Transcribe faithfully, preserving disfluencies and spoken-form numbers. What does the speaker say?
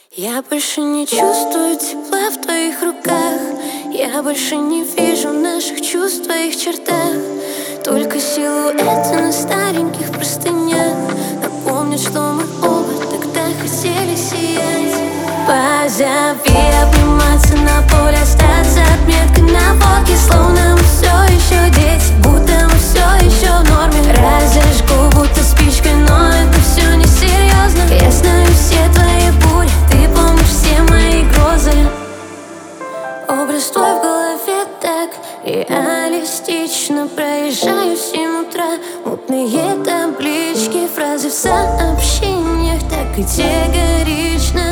Я больше не чувствую тепла в твоих руках. Я больше не вижу наших чувств в твоих чертах. Только силуэты на стареньких простынях напомнят, что мы оба тогда хотели сиять. Позови обниматься на поле, остаться отметкой на водке, словно мы все еще дети, будто мы все еще в норме. Разожгу будто спичкой, но это все несерьезно. Я знаю все твои бури, ты помнишь все мои грозы. Образ твой в голове так реалистично. Проезжаю в семь утра, мутные таблички, фразы в сообщениях так категорично.